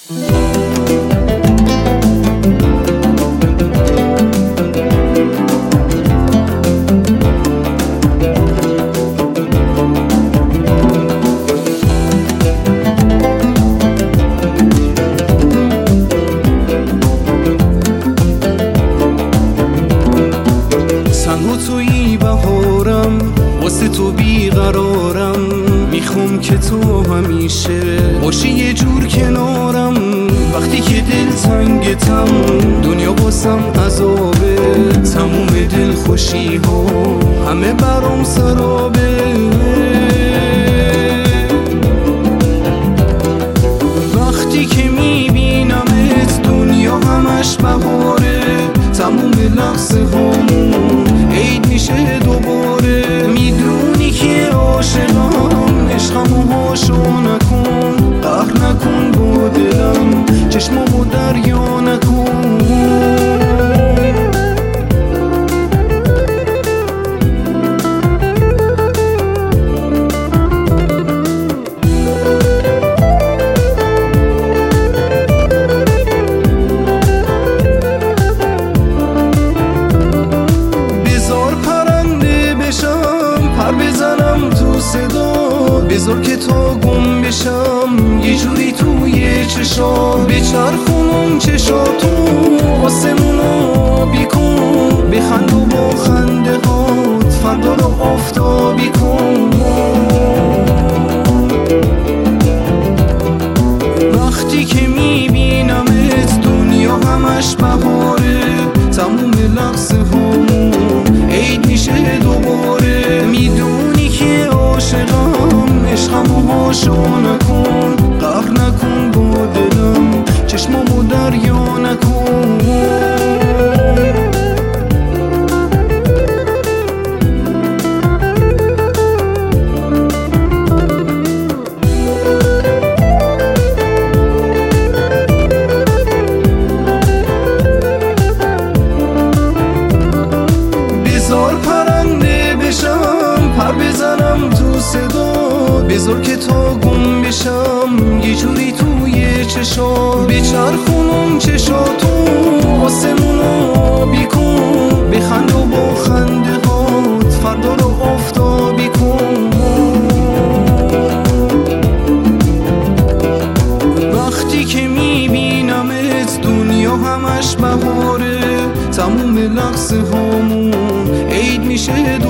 توی بهارم واسه تو بیقرارم، میخوام که تو همیشه باشی یه جور کنارم. وقتی که دل تنگتم دنیا واسم عذابه، تموم دل خوشی ها همه برام سرابه. وقتی که میبینمت دنیا همش بهاره، تموم لحظه هامون عید میشه دوباره. میدونی که عاشقم، عشقمو هاشو نکن، قهر نکن با دلم، چشمامو دریا نکن. بذار که تا گم بشم یه جوری توی چشام، بچرخونم چشاتو آسمونو بیکن، بخند و با خنده هات فردا رو آفتابی کن. وقتی که میبینمت دنیا همش بهاره، تموم لحظه هامون عید میشه دوباره. میدونی که عاشقم، عشقمو هاشو نکن، قهر نکن با دلم، چشمامو دریا نکن. بذار پرنده بشم، پر بزنم تو صدا، بذار که تا گم بشم یه جوری توی چشام، بچرخونم چشاتو آسمونو بیکن، بخند و با خنده هات فردا رو آفتابی کن. وقتی که میبینمت دنیا همش بهاره، تموم لحظه هامون عید میشه